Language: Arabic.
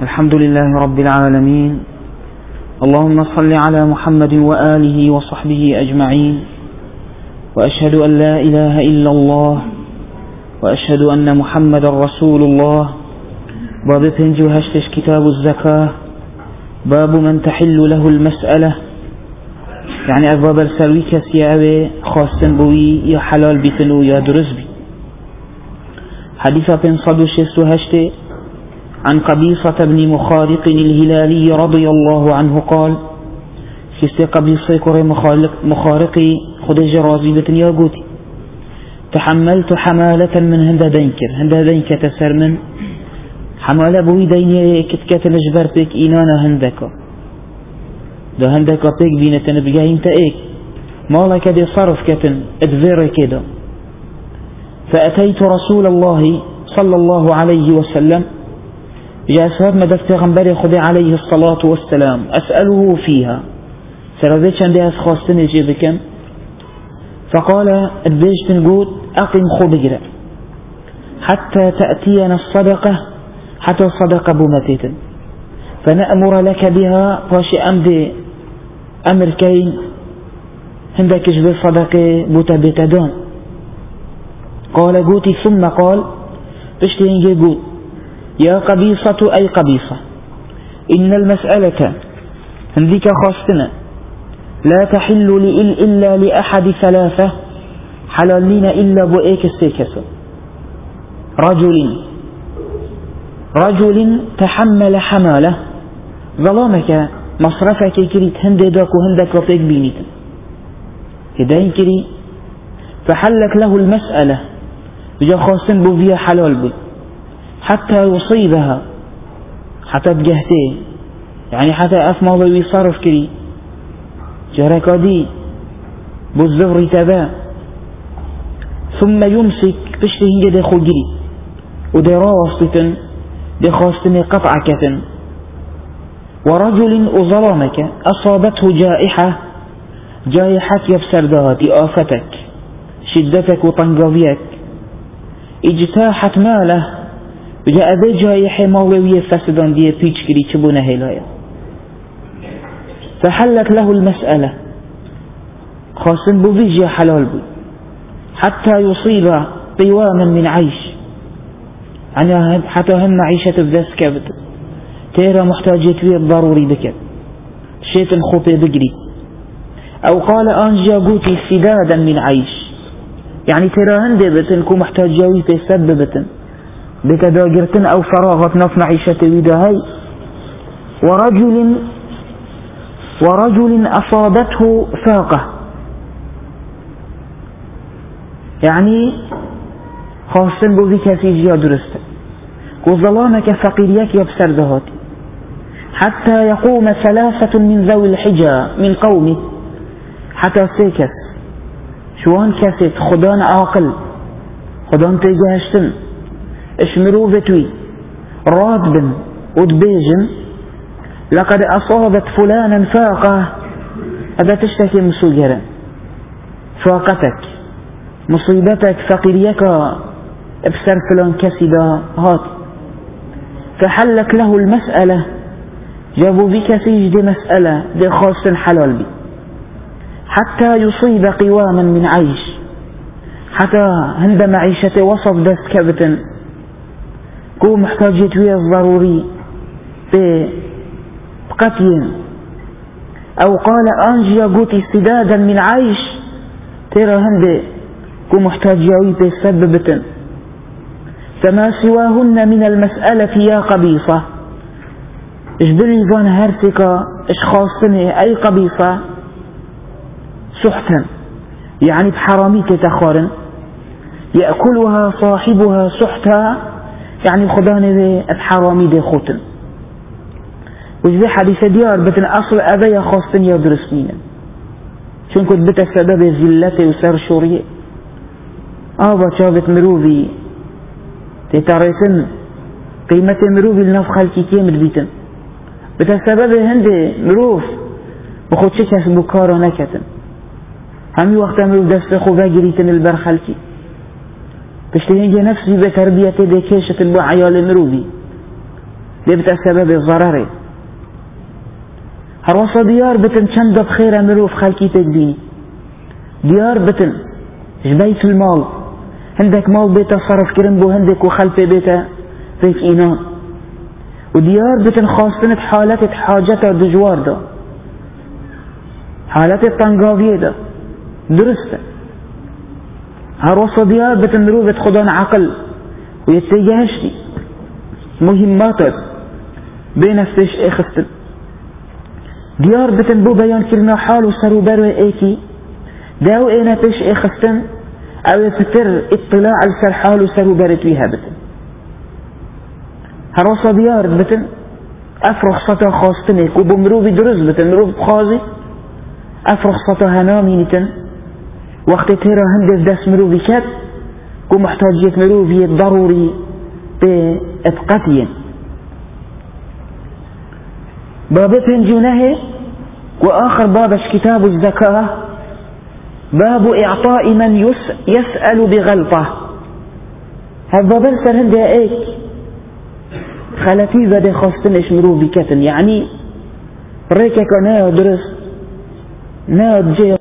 الحمد لله رب العالمين. اللهم صل على محمد وآله وصحبه أجمعين، وأشهد أن لا إله إلا الله، وأشهد أن محمد رسول الله. باب بنجو هشتش كتاب الزكاة، باب من تحل له المسألة، يعني أبواب السلوي كسيابي خاصن بوي يا حلال بيتنو يا درز بي. حديثة بن صدو شستو هشتي عن قبيصة بن مخارق الهلالي رضي الله عنه قال: شستي قبيصة كوري مخارقي خدج رازي بتنيا قوتي تحملت حمالة من هندا دينك تسر من حمالة بوي ديني كتكت نجبر بيك إنانا هندك بيك بينة نبقى انت ايك مالك دي صرف كتن ادفير كده. فأتيت رسول الله صلى الله عليه وسلم، جاء سبب مدفت غنبري خدي عليه الصلاة والسلام أسأله فيها، سرديتش عندها أسخاصتن يجيبكم. فقال البيج تنقود أقم خبجرة حتى تأتينا الصدقة، حتى الصدقة بومتيت فنأمر لك بها فاشي أمدي أمر كين هندك جبل صدقة بوتبتدون. قال قوتي ثم قال بشتين قوت: يا قبيصة أي قبيصة، إن المسألة هنديك خاصتنا لا تحل لي إلا لأحد ثلاثة، حلال لنا إلا بؤيك السيكسة: رجل تحمل حمالة، ظلامك مصرفك كريت هندك وهندك رفيق بينيت هدين كري، فحلك له المسألة بجا خاصن بوفيا حلال بي حتى يصيبها، حتى بجهته، يعني حتى أفمضي ويصرف كري جركا دي بالزغر تبا، ثم يمسك بشته دي خجري ودي راوستن دي خاصتني قطعكة. ورجل أظلمك أصابته جائحة يبسر دهاتي آفتك شدتك وطنقضيك، اجتاحت ماله بجاء ذي جائحة مالوية فسدان دي بيشكري تبونه هلايا. فحلت له المسألة خاصن بوفيجيا حلال بي حتى يصيب قواما من عيش، يعني حتى هم معيشة بذاس كابت تيرا محتاجة فيه الضروري بك شيء خوبي بقري. أو قال أنجا قوتي سدادا من عيش، يعني ترى هندي بتن كو محتاج جاوي تسببتن بتداجرتن أو فراغت نف معيشة ويدا هاي. ورجل أصابته فاقة، يعني خاصن بو ذيك سيجيا درست وظلامك فقيريك يبسر ذهاتي حتى يقوم ثلاثة من ذوي الحجة من قومه، حتى سيكس شوان كسيت خدان عاقل خدان تيجهشتن اشمرو بتوي رادبن ودبيجن: لقد أصابت فلانا فاقة، هذا تشتكي مسوجرا فاقتك مصيبتك فقيريك ابسر فلان كسيدا هات. فحلك له المسألة، جابوا بك سيج دي مسألة دي خاص حلال بي حتى يصيب قواما من عيش، حتى عند معيشة وصف دس كبتن كو محتاجة ويا الضروري بقتين. أو قال أنجي قوتي استدادا من عيش، ترى هند كو محتاجة ويا بسببتن. فما سواهن من المسألة يا قبيصة، اجبري ظن هرتك اشخاصني أي قبيصة سحتا، يعني بحراميك تخارن يأكلها صاحبها سحتا، يعني خداني ذي الحرامي ذي خوتن. وجدي حديث ديار بتن أصل أبايا خاصتن يدرس مينا شون كنت بتسبب زلتي وسر شوريه شابت مروفي تتعرفن قيمة مروفي لنفخ الكيكي مدبيتن بتسبب هندي مروف بخود شكس بكارا نكتن همي وقت مروف دست خوبا جريتن البرخلكي بشتهنجي نفسي بتربية دي كيشة البو عيال مروفي دبت سبب ضرره هروسا ديار بتن چند بخير مروف خلقي تكبيني ديار بتن بيت المال عندك مال بيت صرف كرن بو عندك وخلف بيت إنان وديار بتن خاصتنت حالة حاجة دجوار دا حالة تنقاوية دا درسته هروسا ديار بتن مروفة خدان عقل ويتجهشتي مهماتك بين استيش اخستن ديار بتن بو بيان كرنا حال وصاروا بروا ايكي داو اينا تش اخستن او فتر اطلاع السر حال وصاروا برت بيها بتن هروسا ديار بتن افرخ سطا خاصتنك وبمرو بدرز بتن مرو بخازي افرخ سطا هنامي نتن وقت تيرا هندس دس مرو بكت ومحتاجية مرو بيه ضروري بإبقاتين باب بنجونه وآخر بابش كتاب الزكاة باب إعطاء من يسأل بغلطة هذا باب السر هندي ايك خلتي بدا خاصتنش مرو بكتن يعني ريكك ناو درس ناو جي